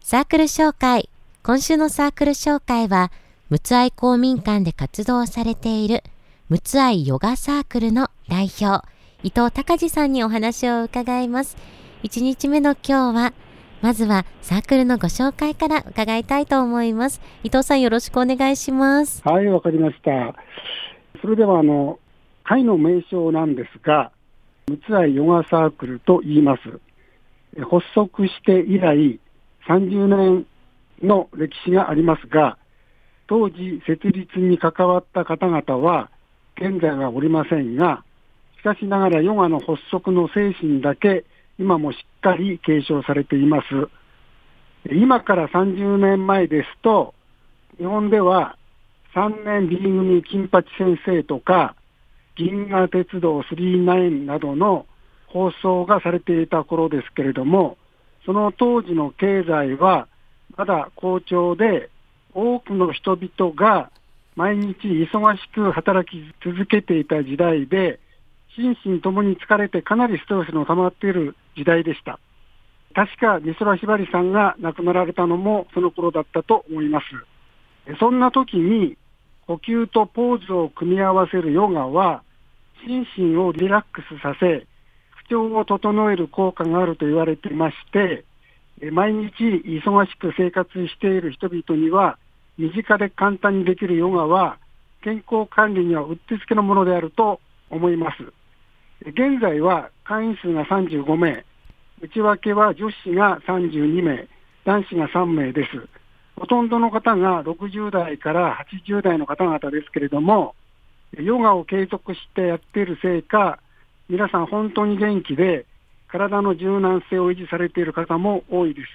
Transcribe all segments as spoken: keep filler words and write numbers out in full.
サークル紹介。今週のサークル紹介は、むつ愛公民館で活動されているむつ愛ヨガサークルの代表、伊藤隆二さんにお話を伺います。いちにちめの今日は、まずはサークルのご紹介から伺いたいと思います。伊藤さん、よろしくお願いします。 はい、わかりました。それではあの会の名称なんですが、むつ愛ヨガサークルと言います。発足して以来さんじゅうねんの歴史がありますが、当時設立に関わった方々は現在はおりませんが、しかしながらヨガの発足の精神だけ今もしっかり継承されています。今からさんじゅうねんまえですと、日本ではさんねん B 組金八先生とか銀河鉄道さんじゅうきゅうなどの放送がされていた頃ですけれども、その当時の経済はまだ好調で、多くの人々が毎日忙しく働き続けていた時代で、心身ともに疲れてかなりストレスの溜まっている時代でした。確か美空ひばりさんが亡くなられたのもその頃だったと思います。そんな時に呼吸とポーズを組み合わせるヨガは心身をリラックスさせ、不調を整える効果があると言われていまして、毎日忙しく生活している人々には身近で簡単にできるヨガは健康管理にはうってつけのものであると思います。現在は会員数がさんじゅうごめい、内訳は女子がさんじゅうにめい、男子がさんめいです。ほとんどの方がろくじゅうだいからはちじゅうだいの方々ですけれども、ヨガを継続してやっているせいか、皆さん本当に元気で体の柔軟性を維持されている方も多いです。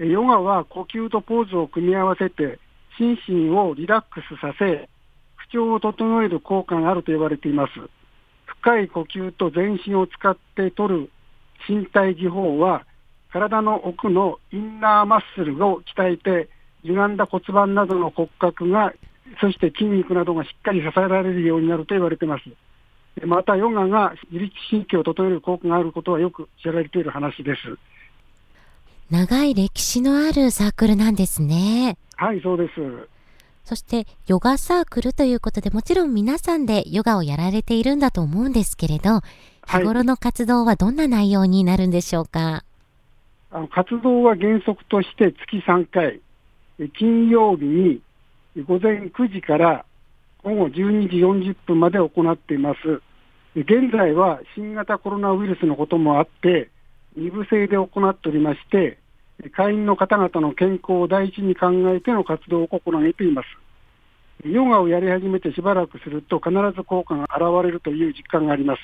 ヨガは呼吸とポーズを組み合わせて心身をリラックスさせ、不調を整える効果があると言われています。深い呼吸と全身を使って取る身体技法は、体の奥のインナーマッスルを鍛えて、歪んだ骨盤などの骨格が、そして筋肉などがしっかり支えられるようになると言われています。またヨガが自律神経を整える効果があることはよく知られている話です。 長い歴史のあるサークルなんですね。 はい、そうです。 そしてヨガサークルということで、もちろん皆さんでヨガをやられているんだと思うんですけれど、日頃の活動はどんな内容になるんでしょうか。はい、 あの活動は原則として月さんかい、金曜日にごぜんくじからごごじゅうにじよんじゅっぷんまで行っています。現在は新型コロナウイルスのこともあってに部制で行っておりまして、会員の方々の健康を第一に考えての活動を心がけています。ヨガをやり始めてしばらくすると必ず効果が現れるという実感があります。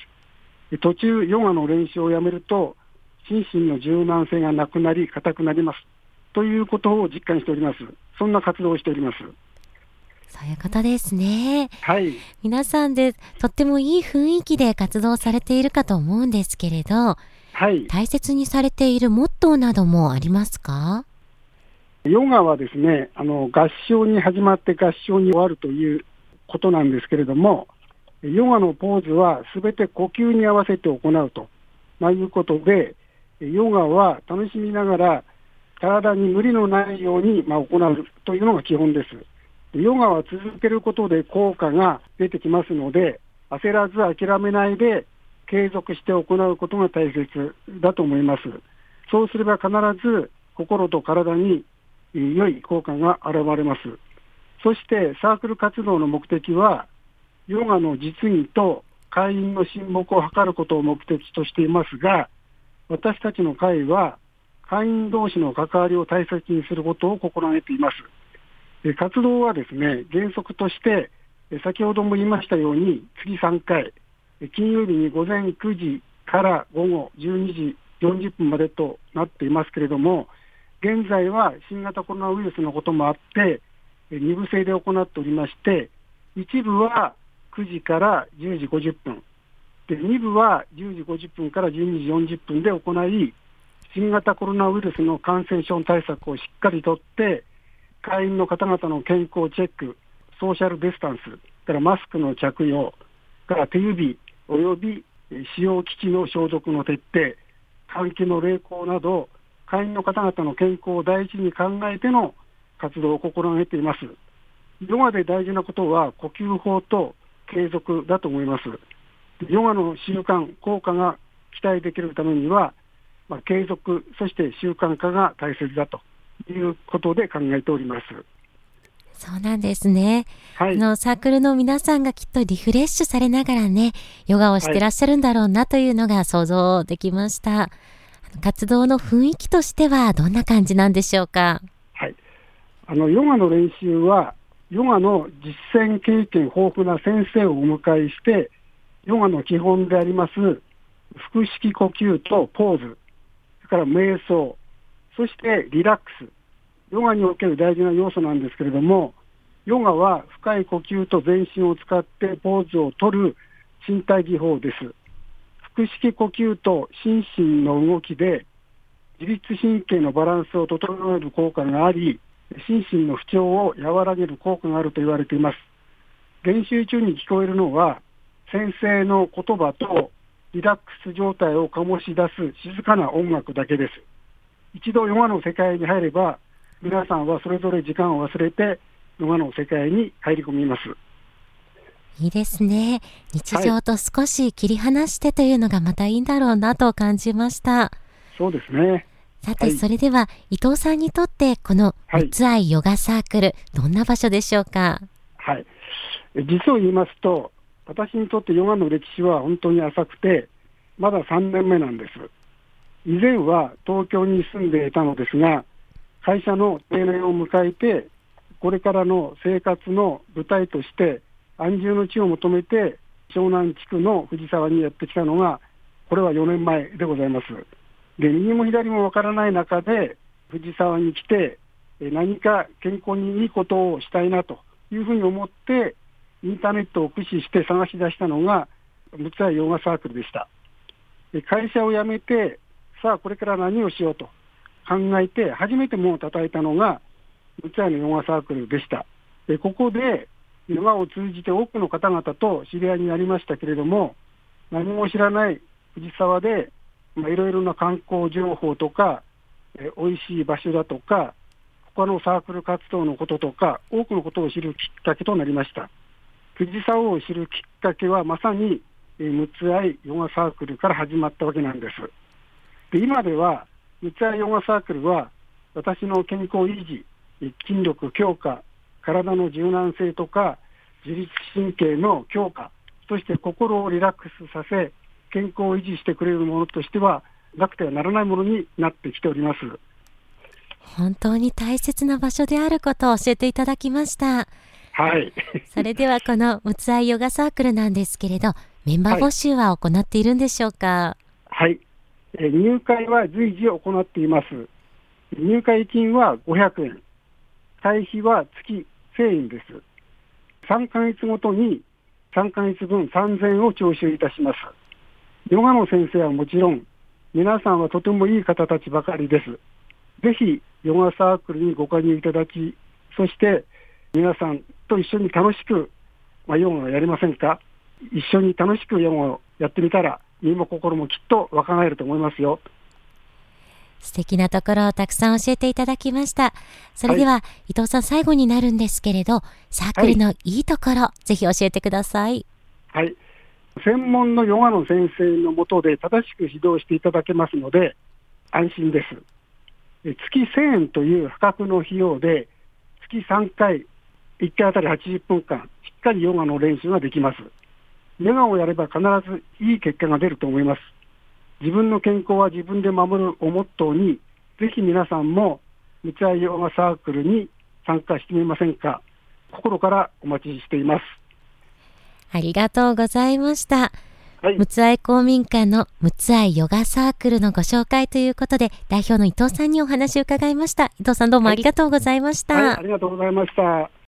途中ヨガの練習をやめると心身の柔軟性がなくなり硬くなりますということを実感しております。そんな活動をしております。 そういうことですね。 はい、 皆さんでとってもいい雰囲気で活動されているかと思うんですけれど、 はい、 大切にされているモットーなどもありますか？ ヨガはですね、あの合唱に始まって合唱に終わるということなんですけれども、ヨガのポーズはすべて呼吸に合わせて行うと、まあ、いうことで、ヨガは楽しみながら体に無理のないようにまあ行うというのが基本です。ヨガは続けることで効果が出てきますので、焦らず諦めないで継続して行うことが大切だと思います。そうすれば必ず心と体に良い効果が現れます。そしてサークル活動の目的は、ヨガの実技と会員の親睦を図ることを目的としていますが、私たちの会は会員同士の関わりを大切にすることを心がけています。活動はですね、原則として先ほども言いましたように月さんかい、金曜日にごぜんくじからごごじゅうにじよんじゅっぷんまでとなっていますけれども、現在は新型コロナウイルスのこともあってに部制で行っておりまして、一部はくじからじゅうじごじゅっぷんで、に部はじゅうじごじゅっぷんからじゅうにじよんじゅっぷんで行い、新型コロナウイルスの感染症対策をしっかりとって会員の方々の健康チェック、ソーシャルディスタンスからマスクの着用から手指および使用機器の消毒の徹底、換気の励行など会員の方々の健康を第一に考えての活動を心がけています。ヨガで大事なことは呼吸法と継続だと思います。ヨガの習慣、効果が期待できるためには、まあ、継続、そして習慣化が大切だということで考えております。 そうなんですね。 はい、 あのサークルの皆さんがきっとリフレッシュされながらね、ヨガをしてらっしゃるんだろうなというのが想像できました。はい、活動の雰囲気としてはどんな感じなんでしょうか？ はい、あのヨガの練習はヨガの実践経験豊富な先生をお迎えして、ヨガの基本であります腹式呼吸とポーズ、それから瞑想、そしてリラックス、ヨガにおける大事な要素なんですけれども、ヨガは深い呼吸と全身を使ってポーズを取る身体技法です。腹式呼吸と心身の動きで自律神経のバランスを整える効果があり、心身の不調を和らげる効果があると言われています。練習中に聞こえるのは先生の言葉とリラックス状態を醸し出す静かな音楽だけです。一度ヨガの世界に入れば、皆さんはそれぞれ時間を忘れてヨガの世界に入り込みます。 いいですね。日常と少し切り離してというのがまたいいんだろうなと感じました。はい、 そうですね。 さて、はい、それでは伊藤さんにとってこのむつ愛ヨガサークル、どんな場所でしょうか？ はい、実を言いますと、私にとってヨガの歴史は本当に浅くて、まださんねんめなんです。以前は東京に住んでいたのですが、会社の定年を迎えて、これからの生活の舞台として安住の地を求めて湘南地区の藤沢にやってきたのが、これはよねんまえでございます。で、右も左もわからない中で藤沢に来て、何か健康にいいことをしたいなというふうに思ってインターネットを駆使して探し出したのがむつ愛ヨガサークルでした。で、会社を辞めて、さあこれから何をしようと考えて初めて門を叩いたのがむつ愛のヨガサークルでした。で、ここでヨガを通じて多くの方々と知り合いになりましたけれども、何も知らない藤沢でまあ、いろいろな観光情報とか、えー、美味しい場所だとか、他のサークル活動のこととか、多くのことを知るきっかけとなりました。藤沢を知るきっかけはまさに、えー、むつ愛ヨガサークルから始まったわけなんです。で、今ではむつ愛ヨガサークルは私の健康維持、筋力強化、体の柔軟性とか自律神経の強化、そして心をリラックスさせ健康を維持してくれるものとしてはなくてはならないものになってきております。 本当に大切な場所であることを教えていただきました。 はい。 それではこのむつ愛ヨガサークルなんですけれど、メンバー募集は行っているんでしょうか？ はい、えー、入会は随時行っています。入会金はごひゃくえん、会費は月せんえんです。さんかげつごとにさんかげつぶんさんぜんえんを徴収いたします。ヨガの先生はもちろん、皆さんはとてもいい方たちばかりです。ぜひヨガサークルにご加入いただき、そして皆さんと一緒に楽しく、まあ、ヨガをやりませんか？一緒に楽しくヨガをやってみたら、身も心もきっと若返ると思いますよ。 素敵なところをたくさん教えていただきました。それでは、はい、伊藤さん、最後になるんですけれど、サークルのいいところ、はい、ぜひ教えてください。 はい、専門のヨガの先生のもとで正しく指導していただけますので安心です。月せんえんという破格の費用で月さんかい、いっかいあたりはちじゅっぷんかんしっかりヨガの練習ができます。ヨガをやれば必ずいい結果が出ると思います。自分の健康は自分で守るをモットーに、ぜひ皆さんもむつ愛ヨガサークルに参加してみませんか？心からお待ちしています。 ありがとうございました。 はい、 むつ愛公民館のむつ愛ヨガサークルのご紹介ということで、代表の伊藤さんにお話を伺いました。伊藤さん、どうもありがとうございました。 はいはい、ありがとうございました。